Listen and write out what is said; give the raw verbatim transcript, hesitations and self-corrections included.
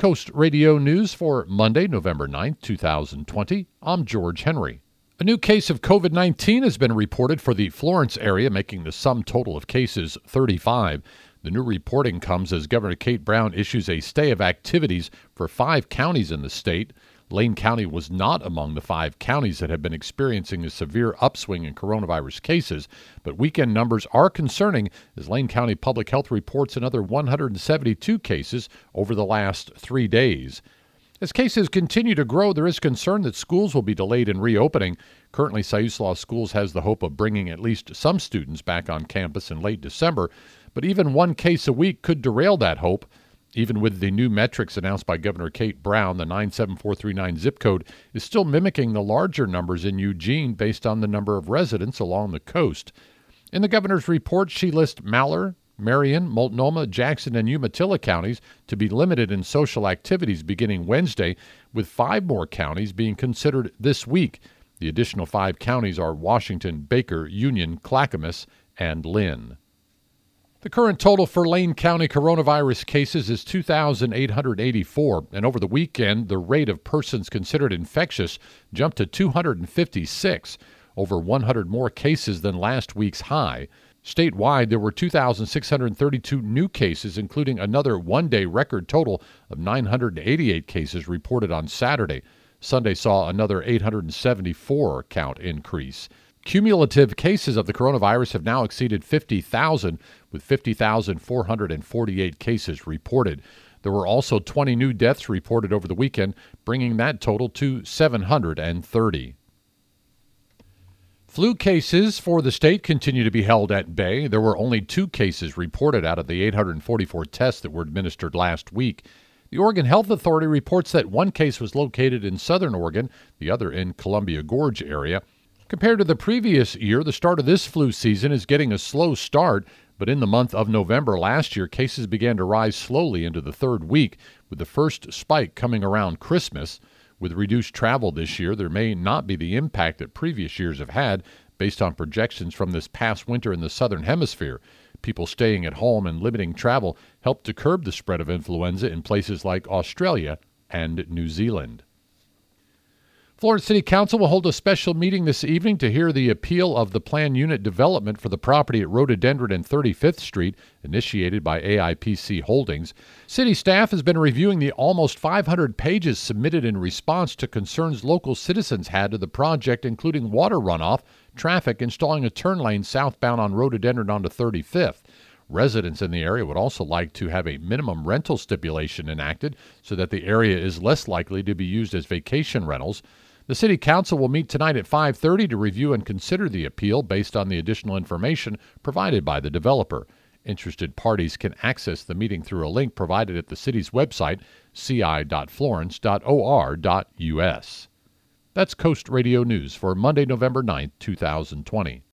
Coast Radio News for Monday, November ninth, two thousand twenty. I'm George Henry. A new case of covid nineteen has been reported for the Florence area, making the sum total of cases thirty-five. The new reporting comes as Governor Kate Brown issues a stay of activities for five counties in the state. Lane County was not among the five counties that have been experiencing a severe upswing in coronavirus cases, but weekend numbers are concerning as Lane County Public Health reports another one hundred seventy-two cases over the last three days. As cases continue to grow, there is concern that schools will be delayed in reopening. Currently, Siuslaw Schools has the hope of bringing at least some students back on campus in late December, but even one case a week could derail that hope. Even with the new metrics announced by Governor Kate Brown, the nine seven four three nine zip code is still mimicking the larger numbers in Eugene based on the number of residents along the coast. In the governor's report, she lists Malheur, Marion, Multnomah, Jackson, and Umatilla counties to be limited in social activities beginning Wednesday, with five more counties being considered this week. The additional five counties are Washington, Baker, Union, Clackamas, and Lynn. The current total for Lane County coronavirus cases is two thousand eight hundred eighty-four, and over the weekend, the rate of persons considered infectious jumped to two hundred fifty-six, over one hundred more cases than last week's high. Statewide, there were two thousand six hundred thirty-two new cases, including another one-day record total of nine hundred eighty-eight cases reported on Saturday. Sunday saw another eight hundred seventy-four count increase. Cumulative cases of the coronavirus have now exceeded fifty thousand, with fifty thousand four hundred forty-eight cases reported. There were also twenty new deaths reported over the weekend, bringing that total to seven hundred thirty. Flu cases for the state continue to be held at bay. There were only two cases reported out of the eight hundred forty-four tests that were administered last week. The Oregon Health Authority reports that one case was located in southern Oregon, the other in Columbia Gorge area. Compared to the previous year, the start of this flu season is getting a slow start, but in the month of November last year, cases began to rise slowly into the third week, with the first spike coming around Christmas. With reduced travel this year, there may not be the impact that previous years have had, based on projections from this past winter in the southern hemisphere. People staying at home and limiting travel helped to curb the spread of influenza in places like Australia and New Zealand. Florence City Council will hold a special meeting this evening to hear the appeal of the plan unit development for the property at Rhododendron and thirty-fifth Street, initiated by A I P C Holdings. City staff has been reviewing the almost five hundred pages submitted in response to concerns local citizens had to the project, including water runoff, traffic, installing a turn lane southbound on Rhododendron onto thirty-fifth. Residents in the area would also like to have a minimum rental stipulation enacted so that the area is less likely to be used as vacation rentals. The City Council will meet tonight at five thirty to review and consider the appeal based on the additional information provided by the developer. Interested parties can access the meeting through a link provided at the city's website, c i dot florence dot o r dot u s. That's Coast Radio News for Monday, November ninth, two thousand twenty.